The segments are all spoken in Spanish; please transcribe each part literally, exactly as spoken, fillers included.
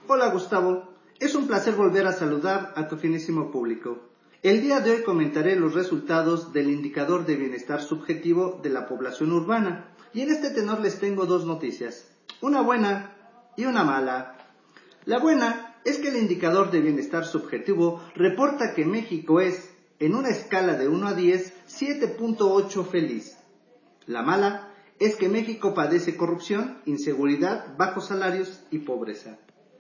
Hola Gustavo, es un placer volver a saludar a tu finísimo público. El día de hoy comentaré los resultados del indicador de bienestar subjetivo de la población urbana, y en este tenor les tengo dos noticias, una buena y una mala. La buena es que el indicador de bienestar subjetivo reporta que México es, en una escala de uno a diez, siete punto ocho feliz. La mala es que México padece corrupción, inseguridad, bajos salarios y pobreza.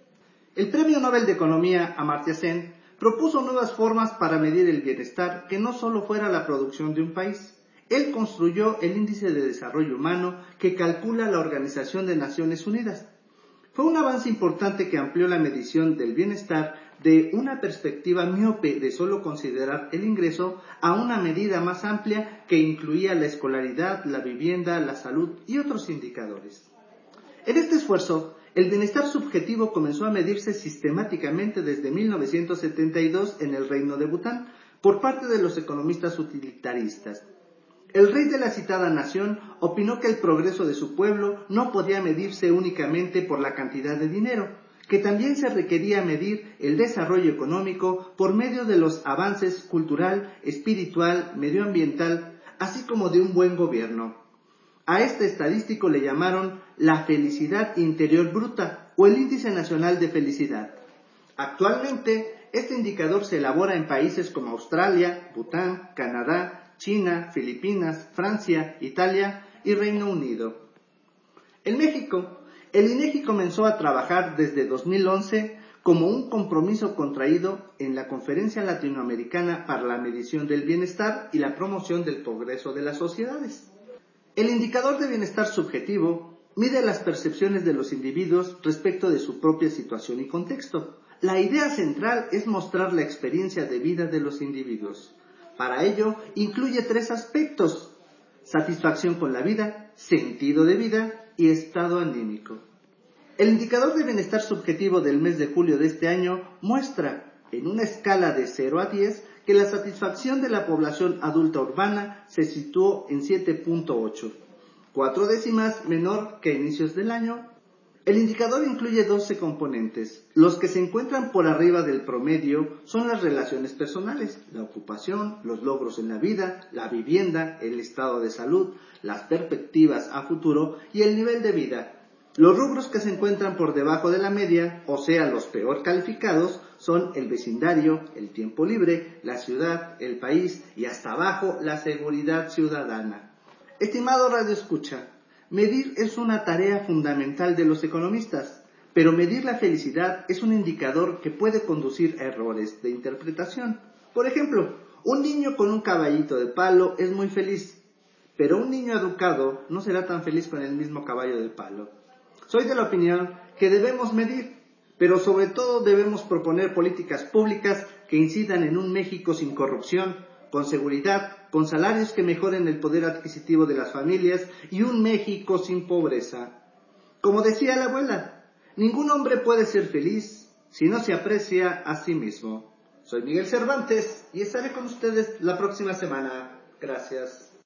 El Premio Nobel de Economía Amartya Sen propuso nuevas formas para medir el bienestar que no solo fuera la producción de un país. Él construyó el Índice de Desarrollo Humano que calcula la Organización de Naciones Unidas. Fue un avance importante que amplió la medición del bienestar de una perspectiva miope de solo considerar el ingreso a una medida más amplia que incluía la escolaridad, la vivienda, la salud y otros indicadores. En este esfuerzo, el bienestar subjetivo comenzó a medirse sistemáticamente desde mil novecientos setenta y dos en el Reino de Bután por parte de los economistas utilitaristas. El rey de la citada nación opinó que el progreso de su pueblo no podía medirse únicamente por la cantidad de dinero, que también se requería medir el desarrollo económico por medio de los avances cultural, espiritual, medioambiental, así como de un buen gobierno. A este estadístico le llamaron la felicidad interior bruta o el Índice Nacional de Felicidad. Actualmente, este indicador se elabora en países como Australia, Bután, Canadá, China, Filipinas, Francia, Italia y Reino Unido. En México, el INEGI comenzó a trabajar desde dos mil once como un compromiso contraído en la Conferencia Latinoamericana para la Medición del Bienestar y la Promoción del Progreso de las Sociedades. El indicador de bienestar subjetivo mide las percepciones de los individuos respecto de su propia situación y contexto. La idea central es mostrar la experiencia de vida de los individuos. Para ello, incluye tres aspectos: satisfacción con la vida, sentido de vida y estado anímico. El indicador de bienestar subjetivo del mes de julio de este año muestra, en una escala de cero a diez, que la satisfacción de la población adulta urbana se situó en siete punto ocho, cuatro décimas menor que a inicios del año. El indicador incluye doce componentes. Los que se encuentran por arriba del promedio son las relaciones personales, la ocupación, los logros en la vida, la vivienda, el estado de salud, las perspectivas a futuro y el nivel de vida. Los rubros que se encuentran por debajo de la media, o sea, los peor calificados, son el vecindario, el tiempo libre, la ciudad, el país y hasta abajo la seguridad ciudadana. Estimado radioescucha, medir es una tarea fundamental de los economistas, pero medir la felicidad es un indicador que puede conducir a errores de interpretación. Por ejemplo, un niño con un caballito de palo es muy feliz, pero un niño educado no será tan feliz con el mismo caballo de palo. Soy de la opinión que debemos medir, pero sobre todo debemos proponer políticas públicas que incidan en un México sin corrupción, con seguridad, con salarios que mejoren el poder adquisitivo de las familias y un México sin pobreza. Como decía la abuela, ningún hombre puede ser feliz si no se aprecia a sí mismo. Soy Miguel Cervantes y estaré con ustedes la próxima semana. Gracias.